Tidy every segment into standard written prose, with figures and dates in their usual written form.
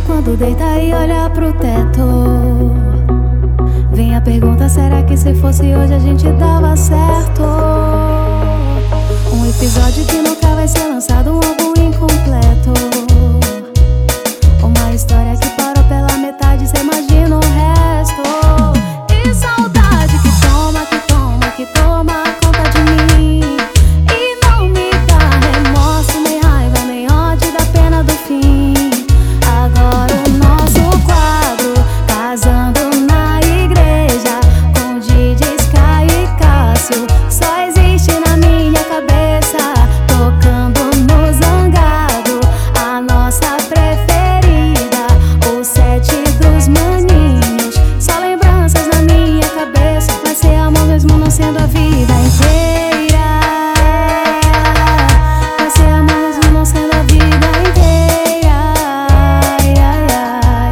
quando deita e olha pro teto. Vem a pergunta, será que se fosse hoje a gente dava certo? Um episódio que nunca vai ser lançado, um álbum incompleto. Uma história que parou pela metade, cê imagina o resto. E saudade que toma, que toma, que toma conta de mim. E não me dá remorso, nem raiva, nem ódio da pena do fim. Agora o nosso quadro, casando na igreja, com DJs Caio e Cássio, só existe na minha cabeça. Tocando no Zangado, a nossa preferida, o set dos maninhos. Só lembranças na minha cabeça, vai ser amor mesmo não sendo a vida inteira. Vai ser amor mesmo não sendo a vida inteira. Ai, ai, ai.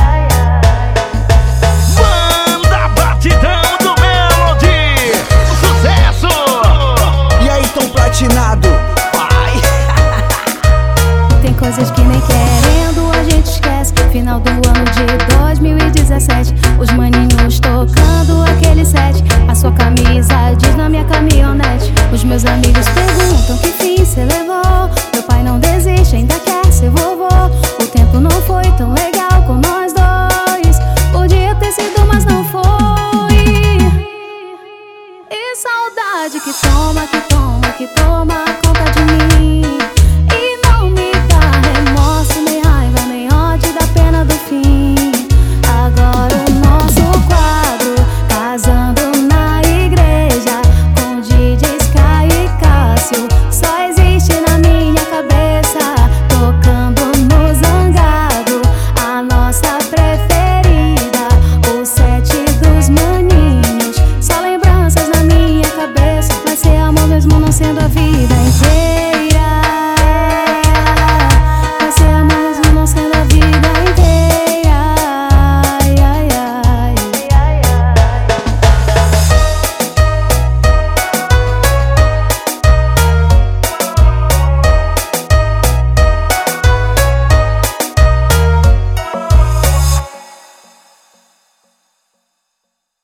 Manda batidão do Melody, sucesso! E aí, Tom Platinado, vai! Tem coisas que nem querendo a gente esquece. Final do ano de 2017, os maninhos tocando aquele set. A sua camisa diz na minha caminhonete. Os meus amigos perguntam que fim cê levou. Meu pai não desiste, ainda